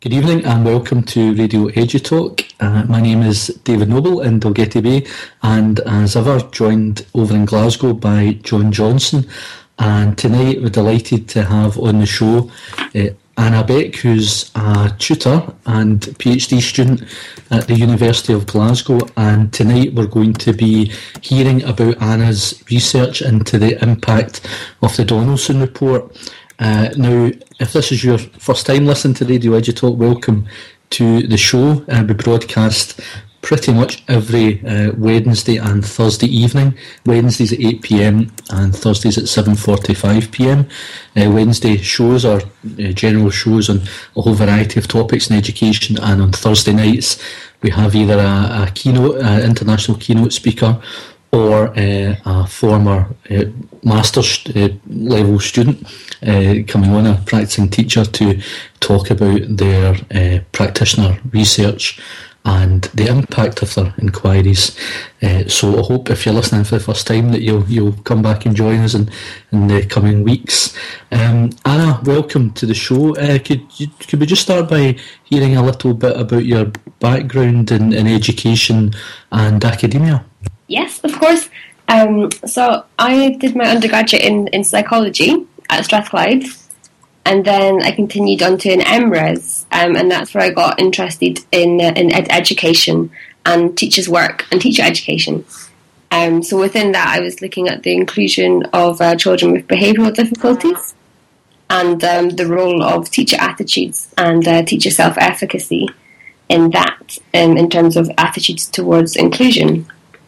Good evening and welcome to Radio EduTalk. My name is David Noble in Dalgety Bay, and as ever joined over in Glasgow by John Johnson. And tonight we're delighted to have on the show Anna Beck, who's a tutor and PhD student at the University of Glasgow. And tonight we're going to be hearing about Anna's research into the impact of the Donaldson Report. Now, if this is your first time listening to Radio EduTalk, welcome to the show. We broadcast pretty much every Wednesday and Thursday evening. Wednesdays at 8 p.m. and Thursdays at 7:45 p.m. Wednesday shows are general shows on a whole variety of topics in education, and on Thursday nights we have either a keynote, international keynote speaker, or a former master's level student coming on, a practicing teacher, to talk about their practitioner research and the impact of their inquiries. So I hope, if you're listening for the first time, that you'll come back and join us in the coming weeks. Anna, welcome to the show. Could we just start by hearing a little bit about your background in education and academia? Yes, of course. So I did my undergraduate in psychology at Strathclyde, and then I continued on to an MRes, and that's where I got interested in education and teachers' work and teacher education. So within that, I was looking at the inclusion of children with behavioural difficulties and the role of teacher attitudes and teacher self-efficacy in that, in terms of attitudes towards inclusion.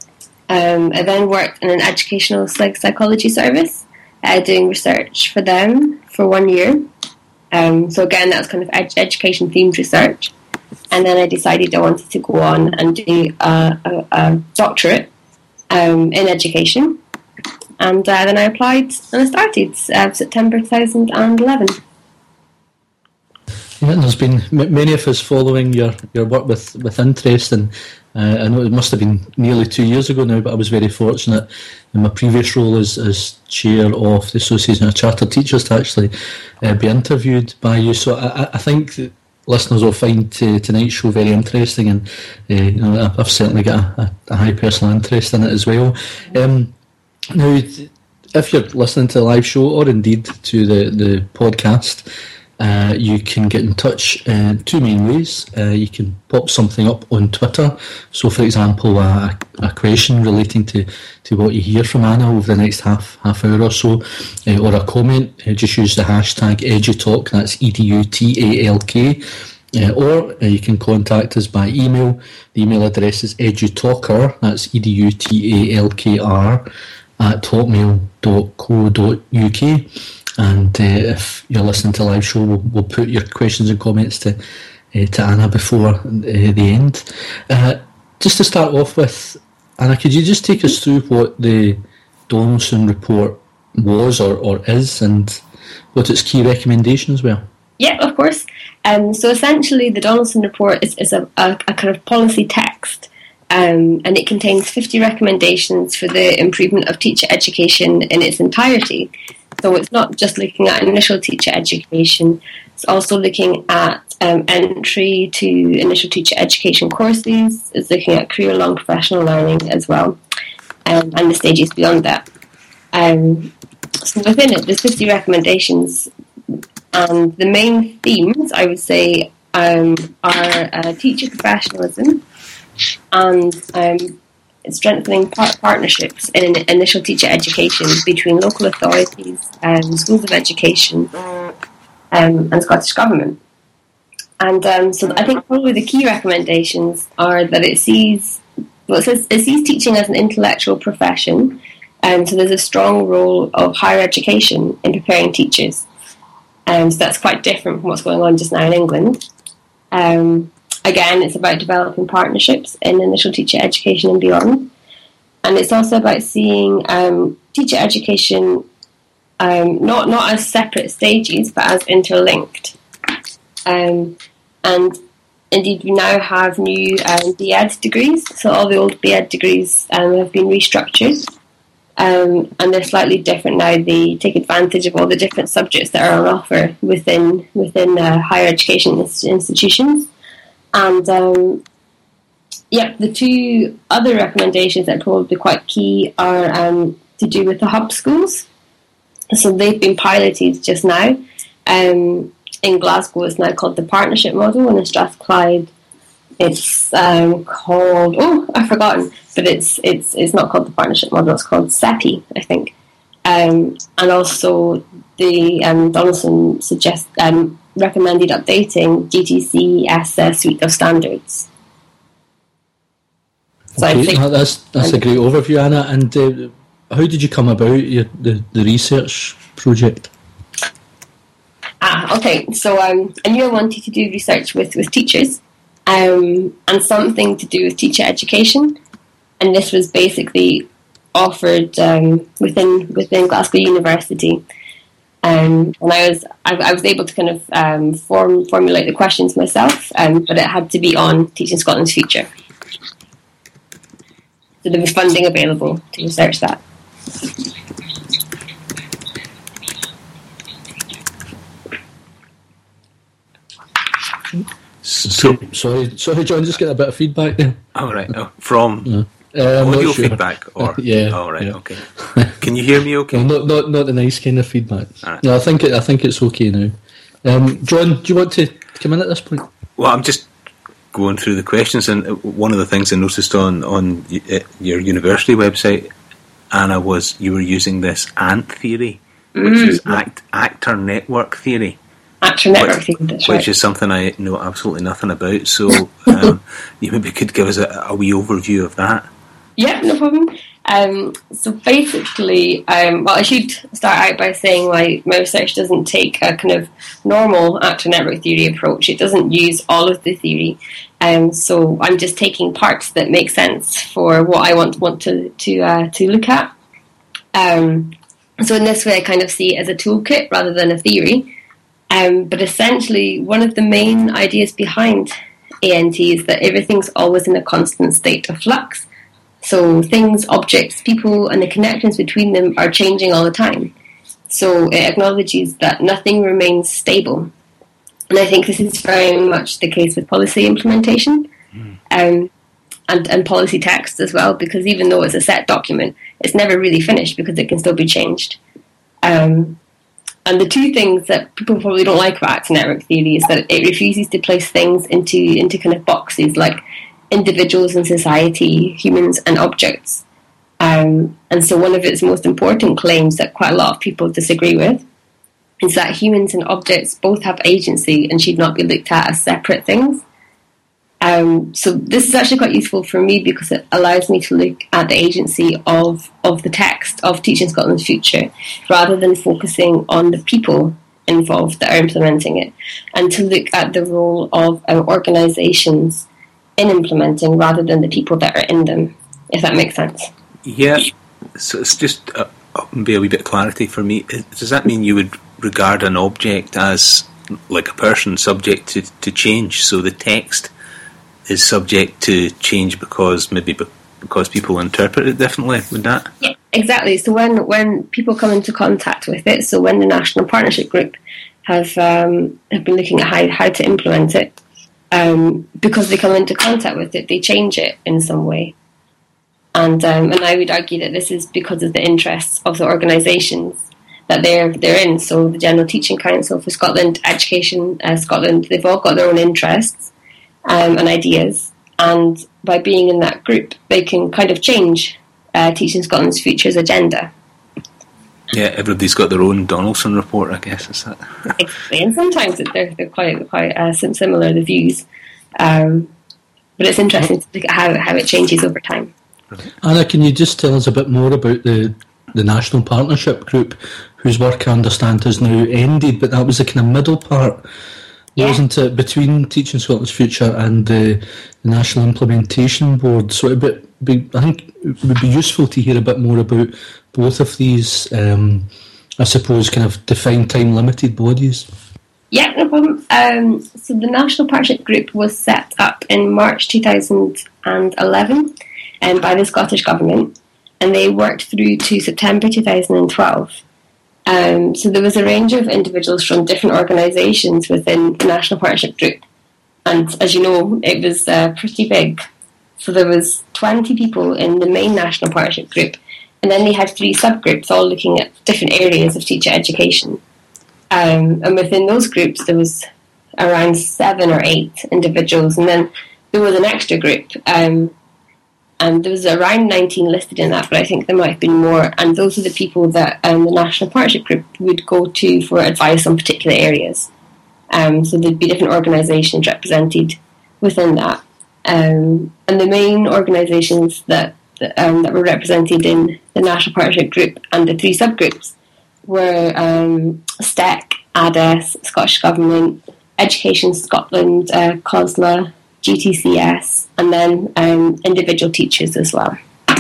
I then worked in an educational psychology service, doing research for them for 1 year. So again, that's kind of education themed research. And then I decided I wanted to go on and do a doctorate in education. And then I applied and I started September 2011. Yeah, there's been many of us following your work with interest, and I know it must have been nearly 2 years ago now, but I was very fortunate in my previous role as chair of the Association of Chartered Teachers to actually be interviewed by you. So I think that listeners will find tonight's show very interesting, and I've certainly got a high personal interest in it as well. Now, if you're listening to the live show, or indeed to the podcast, you can get in touch two main ways. You can pop something up on Twitter. So, for example, a question relating to what you hear from Anna over the next half hour or so, or a comment. Just use the hashtag EduTalk. That's EDUTALK. Or you can contact us by email. The email address is edutalker. That's EDUTALKR @hotmail.co.uk. And if you're listening to the live show, we'll put your questions and comments to Anna before the end. Just to start off with, Anna, could you just take us through what the Donaldson Report was or is, and what its key recommendations were? Yeah, of course. So essentially, the Donaldson Report is a kind of policy text, and it contains 50 recommendations for the improvement of teacher education in its entirety. So it's not just looking at initial teacher education, it's also looking at entry to initial teacher education courses, it's looking at career-long professional learning as well, and the stages beyond that. So within it, there's 50 recommendations, and the main themes, I would say, are teacher professionalism and strengthening partnerships in initial teacher education between local authorities, schools of education, and Scottish Government. And so I think probably the key recommendations are that it sees teaching as an intellectual profession, so there's a strong role of higher education in preparing teachers. So that's quite different from what's going on just now in England. Again, it's about developing partnerships in initial teacher education and beyond. And it's also about seeing teacher education not as separate stages, but as interlinked. And indeed, we now have new BEd degrees. So all the old BEd degrees have been restructured. and they're slightly different now. They take advantage of all the different subjects that are on offer within higher education institutions. And the two other recommendations that are probably quite key are to do with the hub schools. So they've been piloted just now. In Glasgow, it's now called the partnership model, and in Strathclyde, it's called I've forgotten, but it's not called the partnership model. It's called SEPI, I think. And also the Donaldson recommended updating GTC's suite of standards. So okay, that's a great overview, Anna. And how did you come about the research project? Okay. So I knew I wanted to do research with teachers, and something to do with teacher education. And this was basically offered within Glasgow University. And I was able to kind of formulate the questions myself, but it had to be on Teaching Scotland's future. So there was funding available to research that. So sorry, John. Just get a bit of feedback there. All right, from audio feedback, or yeah. All right, yeah. Okay. Can you hear me? Okay. No, not the nice kind of feedback. Right. No, I think it's okay now. John, do you want to come in at this point? Well, I'm just going through the questions, and one of the things I noticed on your university website, Anna, was you were using this ANT theory, which is actor network theory. Actor network theory, that's right. Which is something I know absolutely nothing about. So you maybe could give us a wee overview of that. Yeah, no problem. So basically, I should start out by saying my research doesn't take a kind of normal actor network theory approach. It doesn't use all of the theory. So I'm just taking parts that make sense for what I want to look at. So in this way, I kind of see it as a toolkit rather than a theory. But essentially, one of the main ideas behind ANT is that everything's always in a constant state of flux. So things, objects, people, and the connections between them are changing all the time. So it acknowledges that nothing remains stable. And I think this is very much the case with policy implementation and policy text as well, because even though it's a set document, it's never really finished because it can still be changed. And the two things that people probably don't like about actor network theory is that it refuses to place things into kind of boxes like individuals in society, humans and objects. And so one of its most important claims that quite a lot of people disagree with is that humans and objects both have agency and should not be looked at as separate things. So this is actually quite useful for me because it allows me to look at the agency of the text of Teaching Scotland's Future rather than focusing on the people involved that are implementing it, and to look at the role of organisations in implementing rather than the people that are in them, if that makes sense. Yeah, so it's just maybe a wee bit of clarity for me. Does that mean you would regard an object as like a person subject to change, so the text is subject to change because people interpret it differently? Would that? Yeah, exactly. So when people come into contact with it, so when the National Partnership Group have been looking at how to implement it, because they come into contact with it, they change it in some way. And I would argue that this is because of the interests of the organisations that they're in. So the General Teaching Council for Scotland, Education Scotland, they've all got their own interests and ideas. And by being in that group, they can kind of change Teaching Scotland's Future's agenda. Yeah, everybody's got their own Donaldson report, I guess, is that? Exactly, and sometimes they're quite similar, the views. But it's interesting to look at how it changes over time. Anna, can you just tell us a bit more about the National Partnership Group, whose work I understand has now ended, but that was the kind of middle part, wasn't it, between Teaching Scotland's Future and the National Implementation Board? So I think it would be useful to hear a bit more about both of these, I suppose, kind of defined time-limited bodies. Yeah, no problem. So the National Partnership Group was set up in March 2011 by the Scottish Government, and they worked through to September 2012. So there was a range of individuals from different organisations within the National Partnership Group. And as you know, it was pretty big. So there was 20 people in the main National Partnership Group, and then they had 3 subgroups all looking at different areas of teacher education. And within those groups, there was around 7 or 8 individuals, and then there was an extra group. And there was around 19 listed in that, but I think there might have been more. And those are the people that the National Partnership Group would go to for advice on particular areas. So there'd be different organisations represented within that. And the main organisations that were represented in the National Partnership Group and the 3 subgroups were STEC, ADES, Scottish Government, Education Scotland, COSLA, GTCS, and then individual teachers as well.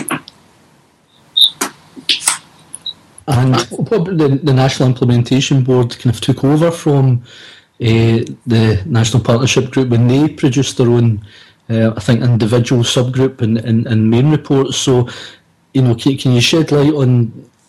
And what the National Implementation Board kind of took over from the National Partnership Group when they produced their own, I think, individual subgroup and main reports. So, can you shed light on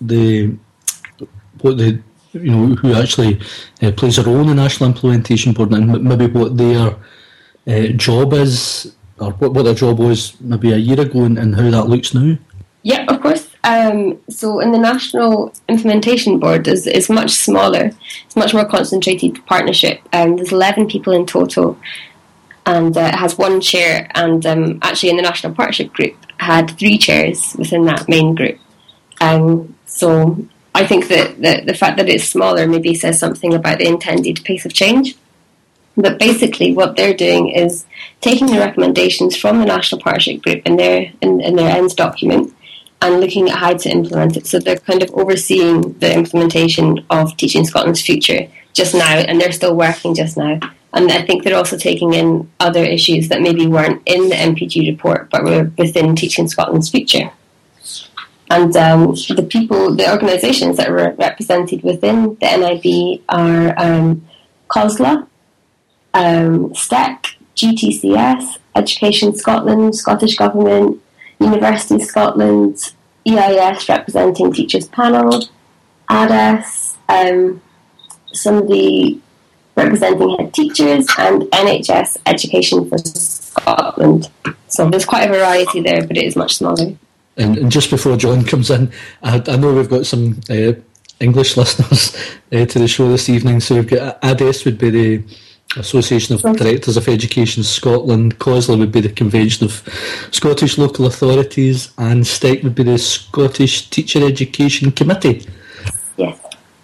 who actually plays a role in the National Implementation Board, and maybe what their job is, or what their job was maybe a year ago, and how that looks now? Yeah, of course. So in the National Implementation Board is much smaller. It's much more concentrated partnership. There's 11 people in total, and it has 1 chair. And actually, in the National Partnership Group, had 3 chairs within that main group. So I think that the fact that it's smaller maybe says something about the intended pace of change. But basically, what they're doing is taking the recommendations from the National Partnership Group in their ends document and looking at how to implement it. So they're kind of overseeing the implementation of Teaching Scotland's Future just now, and they're still working just now. And I think they're also taking in other issues that maybe weren't in the MPG report, but were within Teaching Scotland's Future. And the organisations that were represented within the NIB are COSLA, STEC, GTCS, Education Scotland, Scottish Government, University Scotland, EIS representing Teachers Panel, ADES, somebody representing head teachers, and NHS Education for Scotland. So there's quite a variety there, but it is much smaller. And just before John comes in, I know we've got some English listeners to the show this evening. So we've got ADES would be the Association of Directors of Education Scotland, COSLA would be the Convention of Scottish Local Authorities, and STEC would be the Scottish Teacher Education Committee. Yes.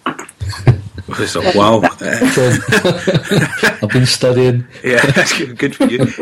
Wow. I've been studying. Yeah, that's good for you.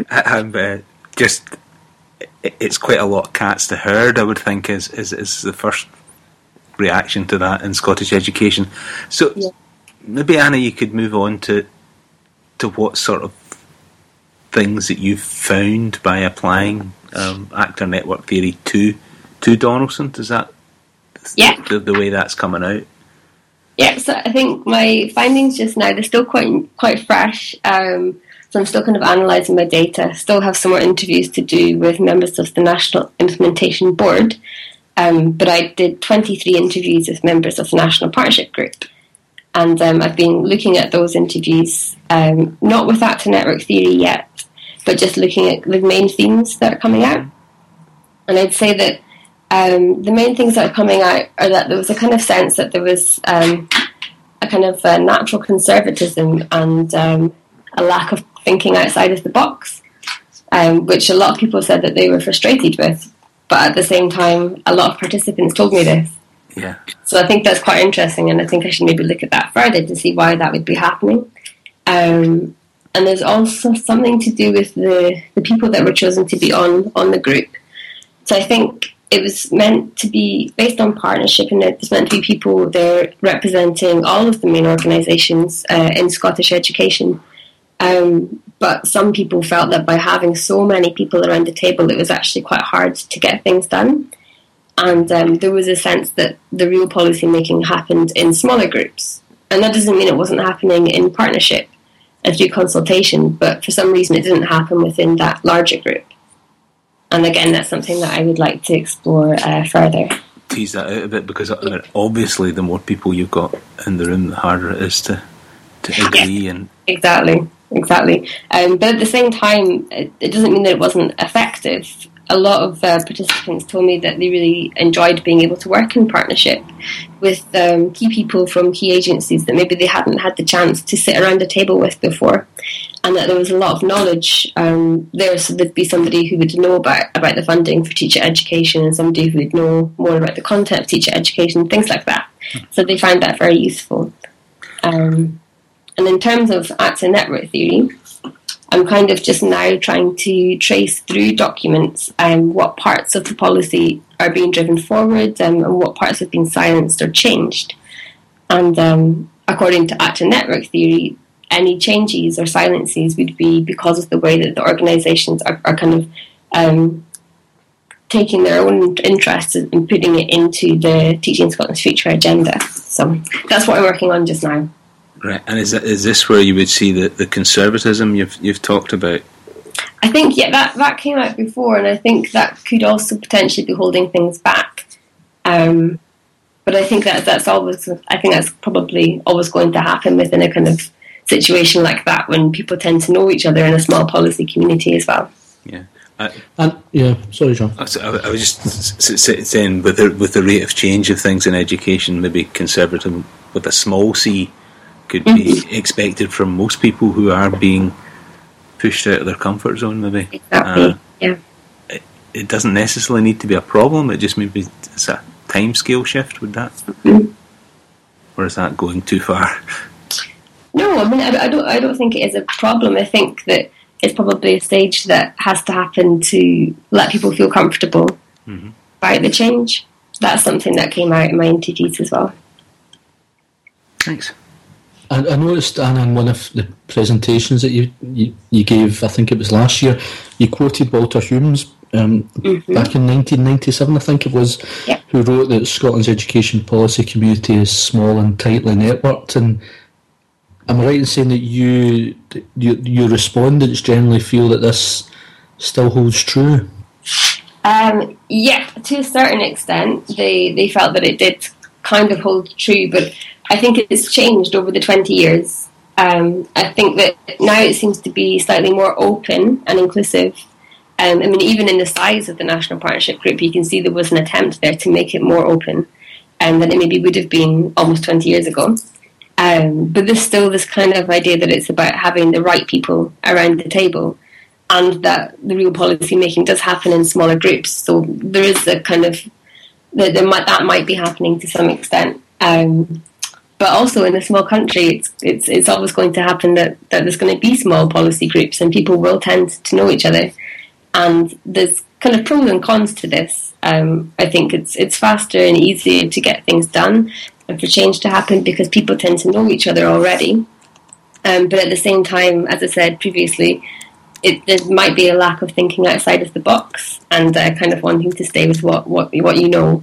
It's quite a lot of cats to herd, I would think, is the first reaction to that in Scottish education. So maybe, Anna, you could move on to what sort of things that you've found by applying actor network theory to Donaldson. Is that the way that's coming out? Yeah, so I think my findings just now, they're still quite fresh. So I'm still kind of analysing my data. Still have some more interviews to do with members of the National Implementation Board. But I did 23 interviews with members of the National Partnership Group. And I've been looking at those interviews, not with actor network theory yet, but just looking at the main themes that are coming out. And I'd say that the main things that are coming out are that there was a kind of sense that there was a kind of natural conservatism and a lack of thinking outside of the box, which a lot of people said that they were frustrated with. But at the same time, a lot of participants told me this. Yeah. So I think that's quite interesting, and I think I should maybe look at that further to see why that would be happening. And there's also something to do with the people that were chosen to be on the group. So I think it was meant to be based on partnership, and it was meant to be people there representing all of the main organisations in Scottish education. But some people felt that by having so many people around the table, it was actually quite hard to get things done. And there was a sense that the real policy making happened in smaller groups. And that doesn't mean it wasn't happening in partnership and through consultation, but for some reason it didn't happen within that larger group. And again, that's something that I would like to explore further. Tease that out a bit, because obviously the more people you've got in the room, the harder it is to agree. Yes, and exactly. But at the same time, it doesn't mean that it wasn't effective. A lot of participants told me that they really enjoyed being able to work in partnership with key people from key agencies that maybe they hadn't had the chance to sit around a table with before, and that there was a lot of knowledge there. So there'd be somebody who would know about the funding for teacher education, and somebody who would know more about the content of teacher education, things like that. So they found that very useful. And in terms of actor network theory, I'm kind of just now trying to trace through documents what parts of the policy are being driven forward and what parts have been silenced or changed. And according to actor network theory, any changes or silences would be because of the way that the organisations are kind of taking their own interests and putting it into the Teaching Scotland's Future agenda. So that's what I'm working on just now. Right, and is this where you would see the conservatism you've talked about? I think, yeah, that came out before, and I think that could also potentially be holding things back. But I think that's probably always going to happen within a kind of situation like that, when people tend to know each other in a small policy community as well. Yeah. Sorry, John. I was just saying, with the rate of change of things in education, maybe conservatism with a small c could be expected from most people who are being pushed out of their comfort zone, maybe. Exactly, yeah. It doesn't necessarily need to be a problem, it just maybe it's a time scale shift, would that? Or is that going too far? No, I mean, I don't think it is a problem. I think that it's probably a stage that has to happen to let people feel comfortable about the change. That's something that came out in my interviews as well. Thanks. I noticed, Anna, in one of the presentations that you gave, I think it was last year, you quoted Walter Humes back in 1997, I think it was, who wrote that Scotland's education policy community is small and tightly networked. And am I right in saying that your respondents generally feel that this still holds true? Yeah, to a certain extent, they felt that it did kind of hold true, but I think it's changed over the 20 years. I think that now it seems to be slightly more open and inclusive. I mean, even in the size of the National Partnership Group, you can see there was an attempt there to make it more open than it maybe would have been almost 20 years ago. But there's still this kind of idea that it's about having the right people around the table, and that the real policy making does happen in smaller groups. So there is a kind of that might be happening to some extent. But also in a small country, it's always going to happen that there's going to be small policy groups, and people will tend to know each other. And there's kind of pros and cons to this. I think it's faster and easier to get things done and for change to happen because people tend to know each other already. But at the same time, as I said previously, there might be a lack of thinking outside of the box and kind of wanting to stay with what you know.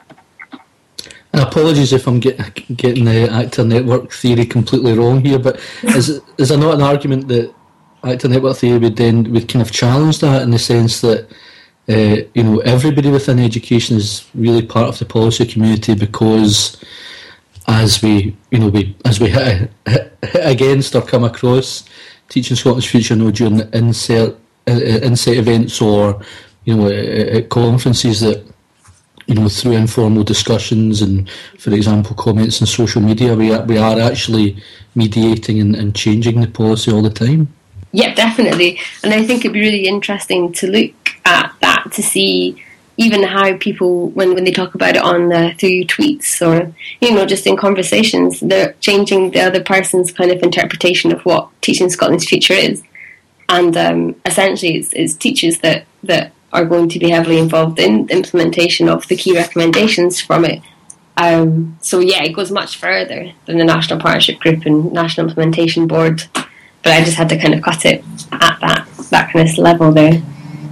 And apologies if I'm getting the actor network theory completely wrong here, but is there not an argument that actor network theory would kind of challenge that, in the sense that everybody within education is really part of the policy community, because as we hit against or come across Teaching Scotland's Future, during the insight events or at conferences, that through informal discussions and, for example, comments on social media, we are actually mediating and changing the policy all the time. Yeah, definitely. And I think it'd be really interesting to look at that, to see even how people, when they talk about it on through tweets or just in conversations, they're changing the other person's kind of interpretation of what Teaching Scotland's Future is. And essentially it's teachers that are going to be heavily involved in the implementation of the key recommendations from it. So yeah, it goes much further than the National Partnership Group and National Implementation Board. But I just had to kind of cut it at that kind of level there.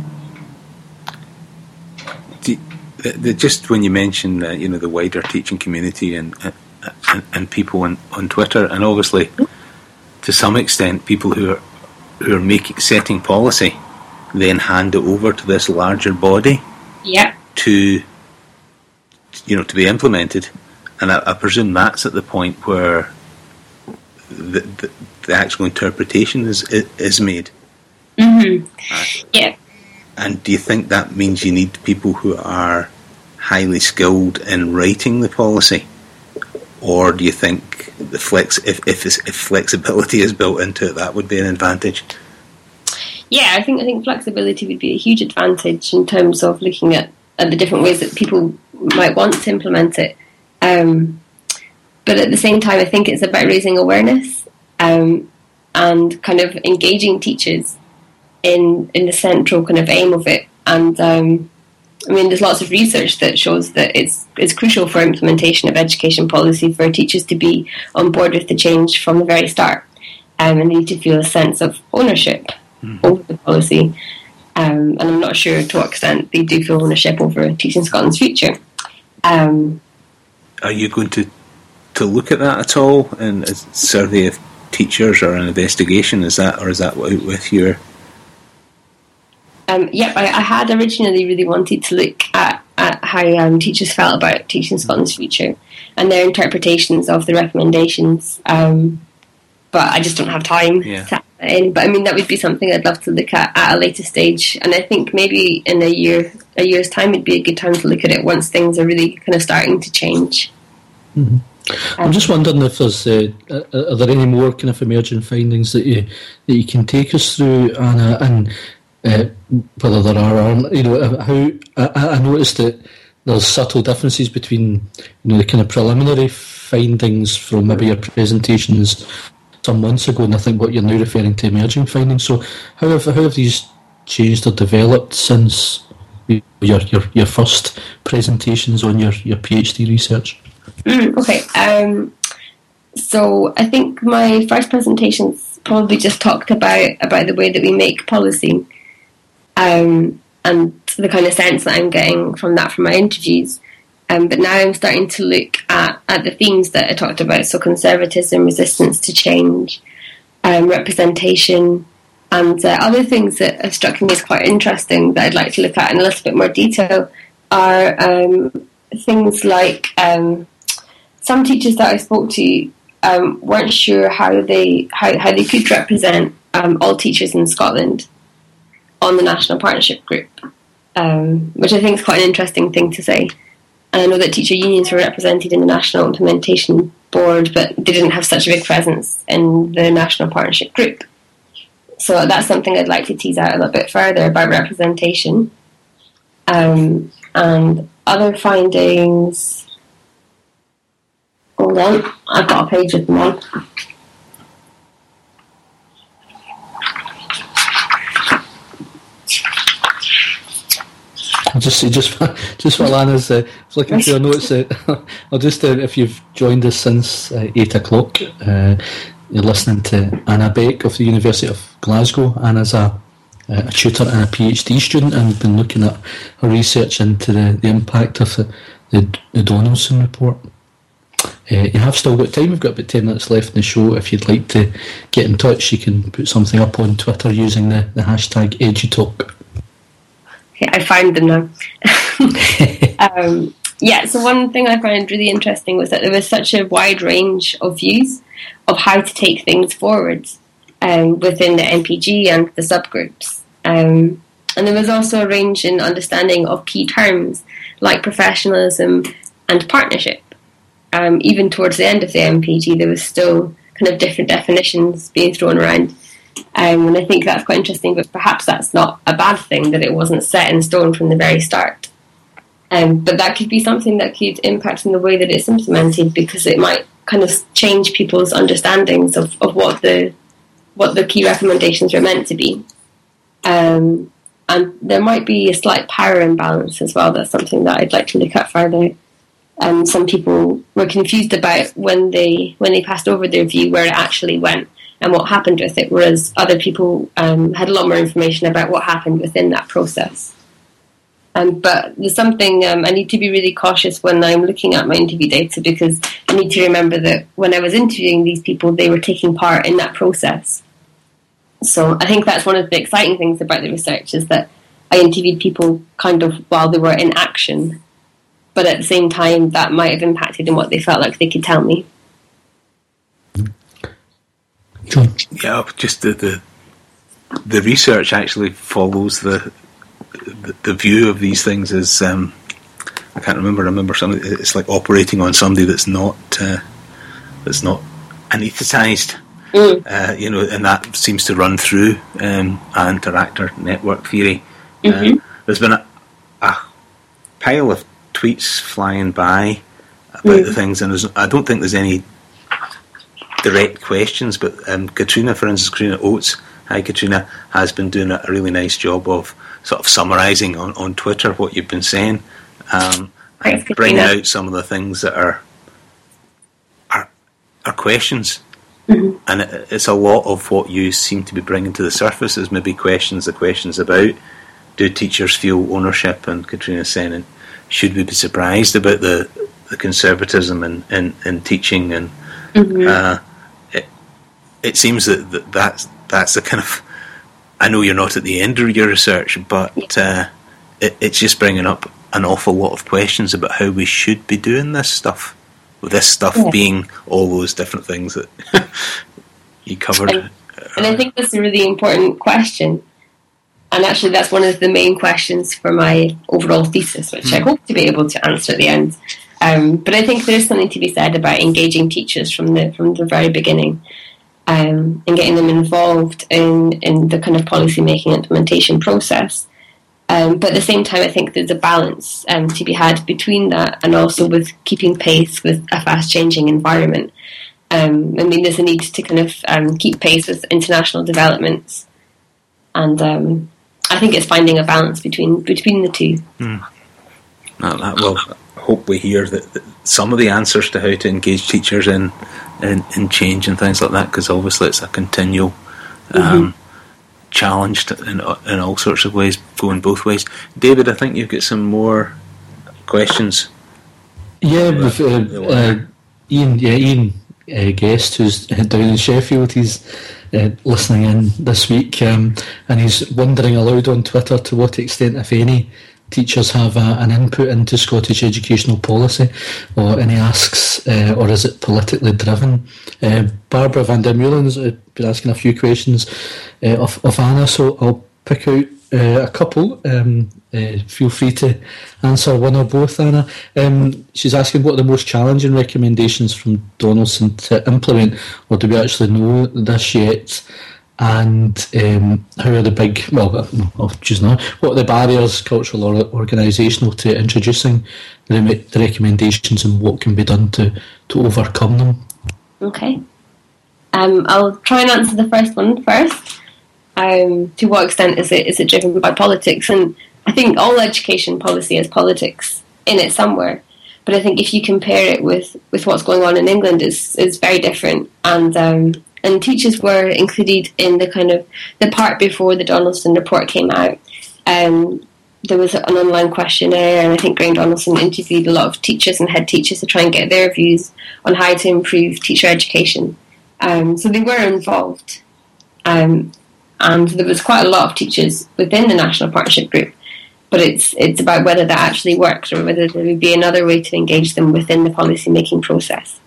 Just when you mention the wider teaching community and people on Twitter, and obviously to some extent people who are setting policy, then hand it over to this larger body to be implemented. And I presume that's at the point where the actual interpretation is made. Yeah. And do you think that means you need people who are highly skilled in writing the policy, or do you think if flexibility is built into it, that would be an advantage? Yeah, I think flexibility would be a huge advantage in terms of looking at the different ways that people might want to implement it. But at the same time, I think it's about raising awareness and kind of engaging teachers in the central kind of aim of it. And there's lots of research that shows that it's crucial for implementation of education policy for teachers to be on board with the change from the very start, and they need to feel a sense of ownership over the policy. And I'm not sure to what extent they do feel ownership over Teaching Scotland's future. Are you going to look at that at all in a survey of teachers or an investigation? Is that with your... I had originally really wanted to look at how teachers felt about Teaching Scotland's future and their interpretations of the recommendations, but I just don't have time to add that in. But that would be something I'd love to look at a later stage, and I think maybe in a year's time would be a good time to look at it once things are really kind of starting to change. Mm-hmm. I'm just wondering if there's are there any more kind of emerging findings that you can take us through, Anna, and whether there are, how I noticed that there's subtle differences between the kind of preliminary findings from maybe your presentations some months ago, and I think what you're now referring to emerging findings. So how have these changed or developed since your first presentations on your PhD research? Okay, so I think my first presentations probably just talked about the way that we make policy, and the kind of sense that I'm getting from that from my interviews. But now I'm starting to look at the themes that I talked about, so conservatism, resistance to change, representation, and other things that have struck me as quite interesting that I'd like to look at in a little bit more detail are things like some teachers that I spoke to weren't sure how they could represent all teachers in Scotland on the National Partnership Group, which I think is quite an interesting thing to say. And I know that teacher unions were represented in the National Implementation Board, but they didn't have such a big presence in the National Partnership Group. So that's something I'd like to tease out a little bit further about representation. And other findings... Hold on, I've got a page with them on. Just while Anna's flicking through her notes, I'll just if you've joined us since 8 o'clock, you're listening to Anna Beck of the University of Glasgow. Anna's a tutor and a PhD student, and we've been looking at her research into the impact of the Donaldson report. You have still got time. We've got about 10 minutes left in the show. If you'd like to get in touch, you can put something up on Twitter using the hashtag EduTalk. Okay, I found them now. So one thing I found really interesting was that there was such a wide range of views of how to take things forward within the NPG and the subgroups. And there was also a range in understanding of key terms like professionalism and partnership. Even towards the end of the NPG, there was still kind of different definitions being thrown around. And I think that's quite interesting, but perhaps that's not a bad thing, that it wasn't set in stone from the very start. But that could be something that could impact in the way that it's implemented, because it might kind of change people's understandings of what the key recommendations are meant to be. And there might be a slight power imbalance as well. That's something that I'd like to look at further. Some people were confused about when they passed over their view where it actually went and what happened with it, whereas other people had a lot more information about what happened within that process. But there's something I need to be really cautious when I'm looking at my interview data, because I need to remember that when I was interviewing these people, they were taking part in that process. So I think that's one of the exciting things about the research, is that I interviewed people kind of while they were in action, but at the same time that might have impacted in what they felt like they could tell me. John? Yeah, just the research actually follows the view of these things as I can't remember. I remember somebody. It's like operating on somebody that's not anaesthetised. And that seems to run through interactor network theory. There's been a pile of tweets flying by about the things, and I don't think there's any direct questions, but Katrina, for instance, Katrina Oates, hi Katrina, has been doing a really nice job of sort of summarising on Twitter what you've been saying, and bringing out some of the things that are questions. And it's a lot of what you seem to be bringing to the surface is maybe questions about, do teachers feel ownership? And Katrina's saying, should we be surprised about the conservatism in teaching? And it seems that's the kind of, I know you're not at the end of your research, but it's just bringing up an awful lot of questions about how we should be doing this stuff. With this stuff being all those different things that you covered. And I think that's a really important question. And actually that's one of the main questions for my overall thesis, which I hope to be able to answer at the end. But I think there's something to be said about engaging teachers from the very beginning, and getting them involved in the kind of policy making implementation process. But at the same time, I think there's a balance to be had between that and also with keeping pace with a fast-changing environment. I mean, there's a need to kind of keep pace with international developments, and I think it's finding a balance between the two. Well, I hope we hear that some of the answers to how to engage teachers in change and things like that, because obviously it's a continual challenged in all sorts of ways, going both ways. David, I think you've got some more questions. Yeah, with Ian Guest, who's down in Sheffield. He's listening in this week, and he's wondering aloud on Twitter to what extent, if any, teachers have an input into Scottish educational policy, and he asks, or is it politically driven? Barbara van der Meulen's been asking a few questions of Anna, so I'll pick out a couple. Feel free to answer one or both, Anna. She's asking what are the most challenging recommendations from Donaldson to implement, or do we actually know this yet? And how are the big, I'll choose now, what are the barriers, cultural or organisational, to introducing the recommendations, and what can be done to overcome them? Okay. I'll try and answer the first one first. To what extent is it driven by politics? And I think all education policy has politics in it somewhere. But I think if you compare it with what's going on in England, it's very different. And teachers were included in the kind of the part before the Donaldson report came out. There was an online questionnaire, and I think Graham Donaldson interviewed a lot of teachers and head teachers to try and get their views on how to improve teacher education. So they were involved. And there was quite a lot of teachers within the National Partnership Group, but it's about whether that actually works, or whether there would be another way to engage them within the policy making process.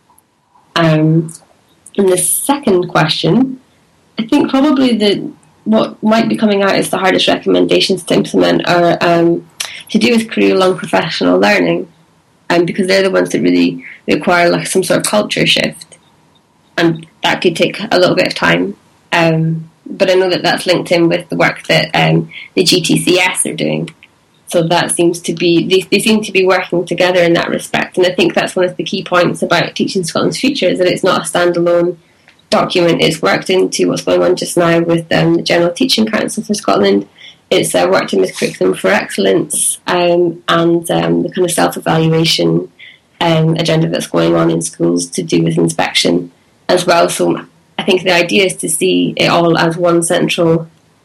And the second question, I think probably what might be coming out as the hardest recommendations to implement are to do with career-long professional learning, because they're the ones that really require like some sort of culture shift, and that could take a little bit of time. But I know that that's linked in with the work that the GTCS are doing. So that seems to be, they seem to be working together in that respect. And I think that's one of the key points about Teaching Scotland's Future, is that it's not a standalone document. It's worked into what's going on just now with the General Teaching Council for Scotland. It's worked in with Curriculum for Excellence, and the kind of self-evaluation agenda that's going on in schools to do with inspection as well. So I think the idea is to see it all as one central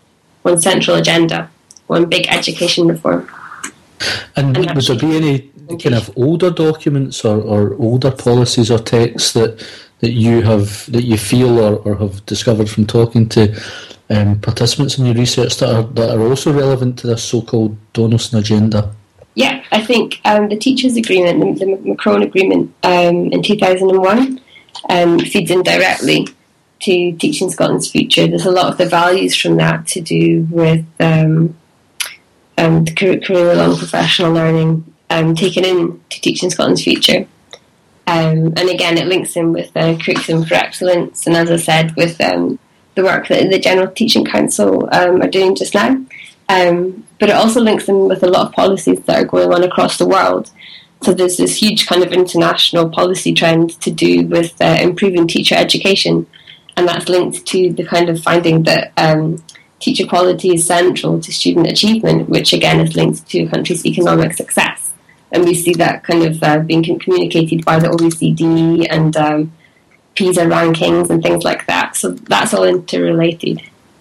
agenda, one big education reform. And would there be any kind of older documents or older policies or texts that you feel or have discovered from talking to participants in your research that are also relevant to this so-called Donaldson agenda? Yeah, I think the Teachers' Agreement, the Macron Agreement in 2001, feeds in directly to Teaching Scotland's Future. There's a lot of the values from that to do with the career-long professional learning taken in to Teaching Scotland's Future. And again, it links in with Curriculum for Excellence, and as I said, with the work that the General Teaching Council are doing just now. But it also links in with a lot of policies that are going on across the world. So there's this huge kind of international policy trend to do with improving teacher education, and that's linked to the kind of finding that teacher quality is central to student achievement, which again is linked to a country's economic success. And we see that kind of being communicated by the OECD and PISA rankings and things like that. So that's all interrelated.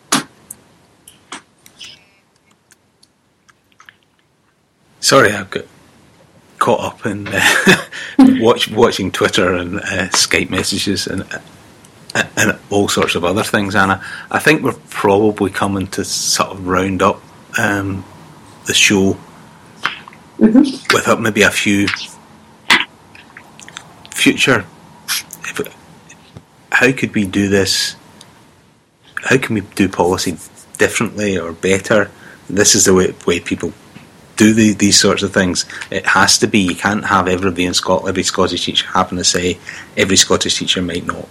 Sorry, I've got caught up in watching Twitter and Skype messages and all sorts of other things, Anna. I think we're probably coming to sort of round up the show with maybe a few future. How could we do this? How can we do policy differently or better? This is the way people do these sorts of things. It has to be. You can't have everybody in Scotland, every Scottish teacher having to say. Every Scottish teacher might not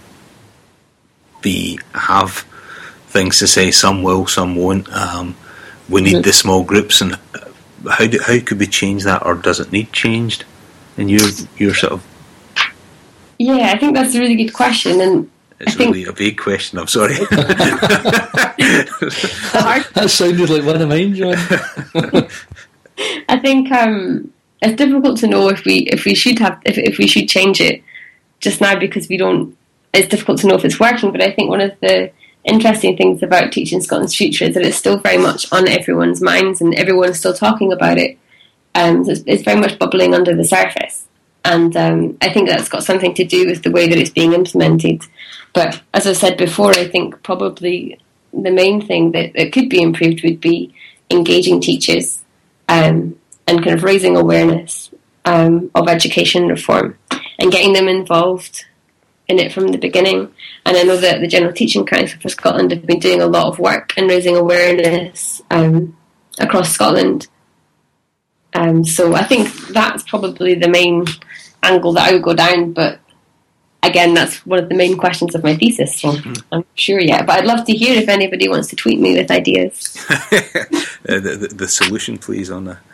have things to say. Some will, some won't. We need the small groups, and how could we change that, or does it need changed? And you're sort of. Yeah, I think that's a really good question, and it's really a big question. I'm sorry. That sounded like one of mine, John. I think it's difficult to know if we should change it just now, because we don't. It's difficult to know if it's working. But I think one of the interesting things about Teaching Scotland's Future is that it's still very much on everyone's minds, and everyone's still talking about it. It's very much bubbling under the surface, and I think that's got something to do with the way that it's being implemented. But as I said before, I think probably the main thing that could be improved would be engaging teachers. And kind of raising awareness of education reform and getting them involved in it from the beginning. And I know that the General Teaching Council for Scotland have been doing a lot of work in raising awareness across Scotland. So I think that's probably the main angle that I would go down. But again, that's one of the main questions of my thesis, so I'm not sure yet. But I'd love to hear if anybody wants to tweet me with ideas. The solution, please, on an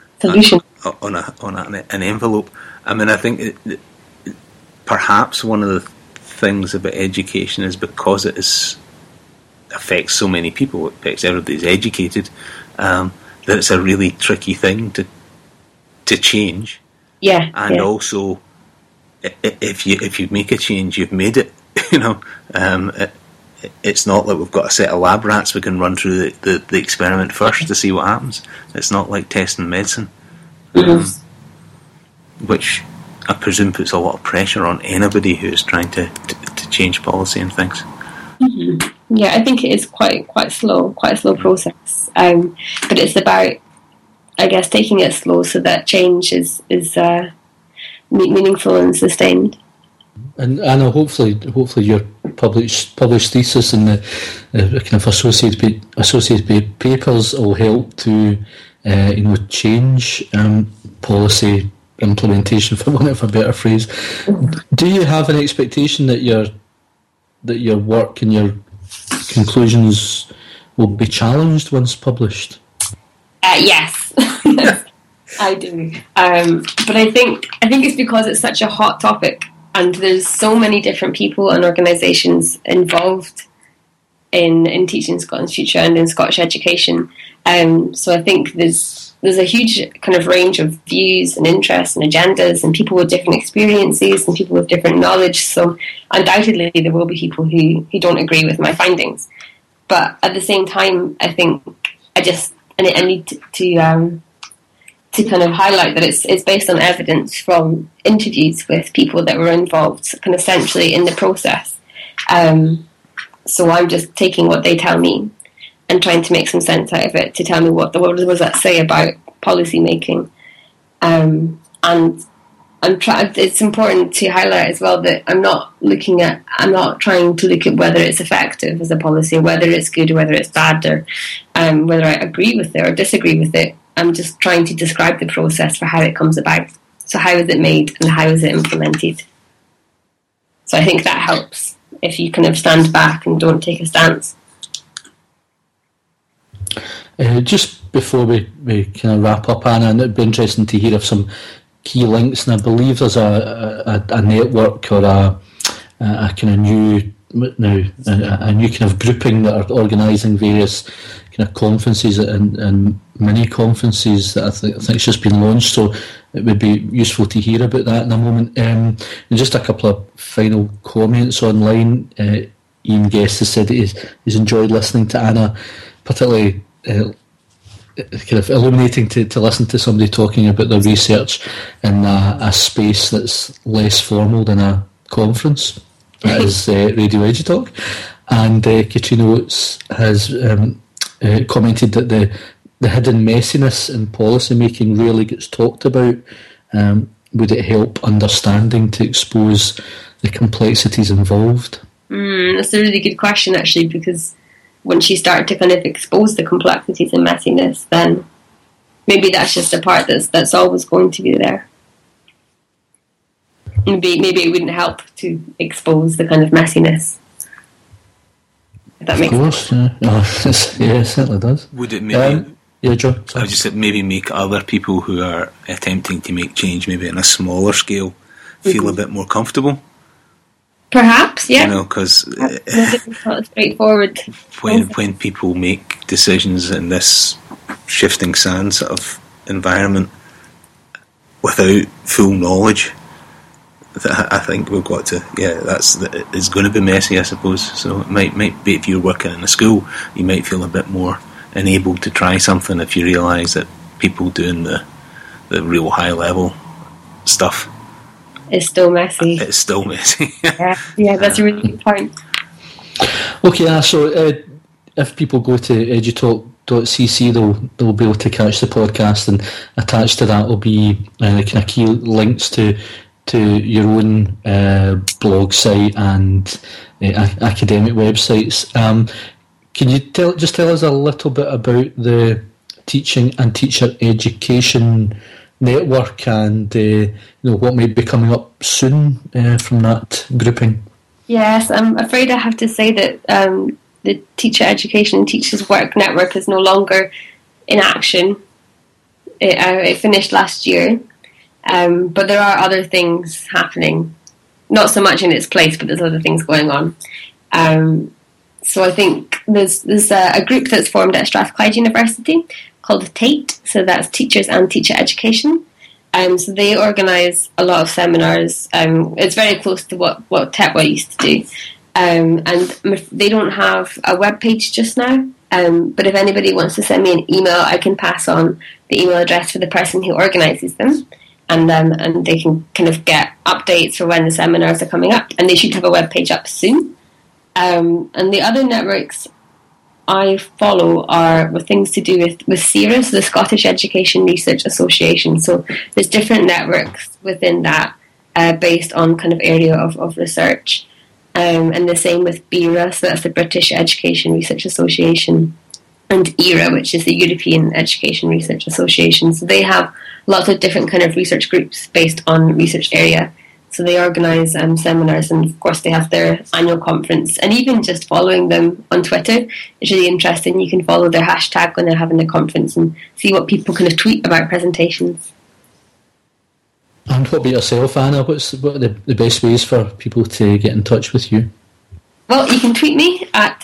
envelope. I mean, I think perhaps one of the things about education is because it affects so many people, it affects everybody who's educated, that it's a really tricky thing to change. Yeah, and also, if you make a change, you've made it. It's not like we've got a set of lab rats we can run through the experiment first to see what happens. It's not like testing medicine, which I presume puts a lot of pressure on anybody who's trying to change policy and things. Mm-hmm. Yeah, I think it is quite a slow process. But it's about, I guess, taking it slow so that change is meaningful and sustained. And Anna, hopefully your published thesis and the kind of associated papers will help to change policy implementation, for want of a better phrase. Do you have an expectation that your work and your conclusions will be challenged once published? Yes. I do. But I think it's because it's such a hot topic, and there's so many different people and organisations involved in Teaching Scotland's Future and in Scottish education. So I think there's a huge kind of range of views and interests and agendas, and people with different experiences and people with different knowledge. So undoubtedly there will be people who don't agree with my findings. But at the same time, I think I need to to kind of highlight that it's based on evidence from interviews with people that were involved kind of centrally in the process. So I'm just taking what they tell me and trying to make some sense out of it to tell me what does that say about policy making. And it's important to highlight as well that I'm not trying to look at whether it's effective as a policy, or whether it's good or whether it's bad, or whether I agree with it or disagree with it. I'm just trying to describe the process for how it comes about. So how is it made and how is it implemented? So I think that helps if you kind of stand back and don't take a stance. Just before we kind of wrap up, Anna, and it'd be interesting to hear of some key links, and I believe there's a network or a kind of new kind of grouping that are organising various kind of conferences and mini conferences that I think it's just been launched, so it would be useful to hear about that in a moment. And just a couple of final comments online. Ian Guest has said that he's enjoyed listening to Anna, particularly kind of illuminating to listen to somebody talking about their research in a space that's less formal than a conference. That is Radio EduTalk. And Katrina Oates has commented that the hidden messiness in policy making rarely gets talked about. Would it help understanding to expose the complexities involved? That's a really good question, actually, because once you start to kind of expose the complexities and messiness, then maybe that's just a part that's always going to be there. Maybe it wouldn't help to expose the kind of messiness. If that makes sense. Yeah, it certainly does. Would it maybe... yeah, John. I just said maybe make other people who are attempting to make change, maybe on a smaller scale, feel a bit more comfortable. Perhaps, yeah. You know, because it's not straightforward. When people make decisions in this shifting sand sort of environment without full knowledge, I think we've got to. Yeah, it's going to be messy, I suppose. So it might be, if you're working in a school, you might feel a bit more enabled to try something if you realise that people doing the real high level stuff. It's still messy. It's still messy. yeah, that's a really good point. Okay, so if people go to edutalk.cc, they'll be able to catch the podcast, and attached to that will be kind of key links to your own blog site and academic websites. Can you tell us a little bit about the teaching and teacher education network and what may be coming up soon from that grouping? Yes, I'm afraid I have to say that the Teacher Education and Teachers Work Network is no longer in action. It finished last year, but there are other things happening. Not so much in its place, but there's other things going on. So I think there's a group that's formed at Strathclyde University called TATE, so that's Teachers and Teacher Education. So they organise a lot of seminars. It's very close to what TETWA used to do. And they don't have a web page just now, but if anybody wants to send me an email, I can pass on the email address for the person who organises them, and they can kind of get updates for when the seminars are coming up, and they should have a web page up soon. And the other networks I follow are with things to do with SERA, so the Scottish Education Research Association. So there's different networks within that based on kind of area of research. And the same with BERA, so that's the British Education Research Association, and ERA, which is the European Education Research Association. So they have lots of different kind of research groups based on research area. So they organise seminars, and of course they have their annual conference. And even just following them on Twitter is really interesting. You can follow their hashtag when they're having the conference and see what people kind of tweet about presentations. And what about yourself, Anna? What are the best ways for people to get in touch with you? Well, you can tweet me at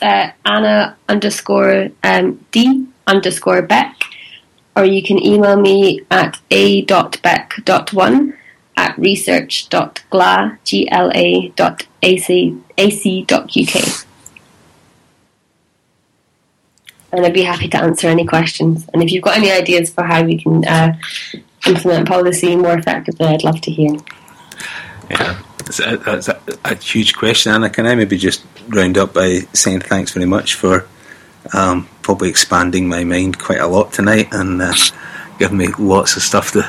Anna_D_Beck, or you can email me at a.beck.1@research.gla.ac.uk. and I'd be happy to answer any questions. And if you've got any ideas for how we can implement policy more effectively, I'd love to hear. Yeah, that's a huge question, Anna. Can I maybe just round up by saying thanks very much for probably expanding my mind quite a lot tonight and giving me lots of stuff to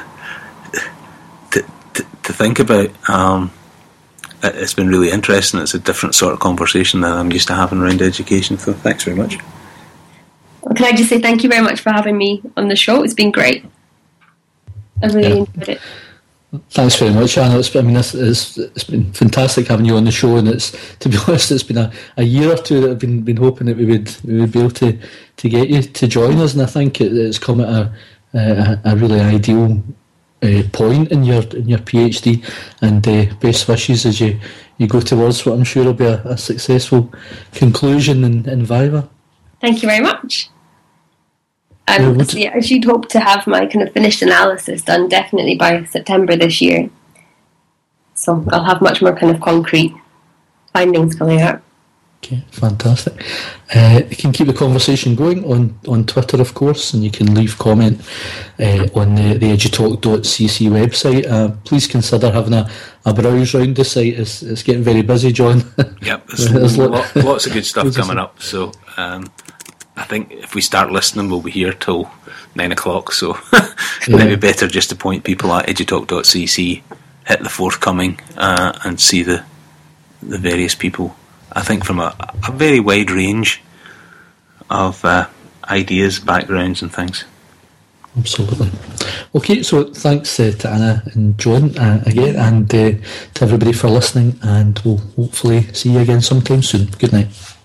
think about. It's been really interesting. It's a different sort of conversation that I'm used to having around education, so thanks very much. Well, can I just say thank you very much for having me on the show? It's been great. I really enjoyed it. Thanks very much, Anna. It's been fantastic having you on the show, and to be honest, it's been a year or two that I've been hoping that we would be able to get you to join us, and I think it's come at a really ideal point in your PhD, and best wishes as you go towards what I'm sure will be a successful conclusion in Viva. Thank you very much. And I should hope to have my kind of finished analysis done definitely by September this year. So I'll have much more kind of concrete findings coming out. Okay, fantastic. You can keep the conversation going on Twitter, of course, and you can leave comment on the edutalk.cc website. Please consider having a browse round the site. It's getting very busy, John. Yep, there's lots of good stuff coming up. So I think if we start listening, we'll be here till 9 o'clock. So maybe better just to point people at edutalk.cc, hit the forthcoming, and see the various people. I think from a very wide range of ideas, backgrounds and things. Absolutely. Okay, so thanks to Anna and John again, and to everybody for listening, and we'll hopefully see you again sometime soon. Good night.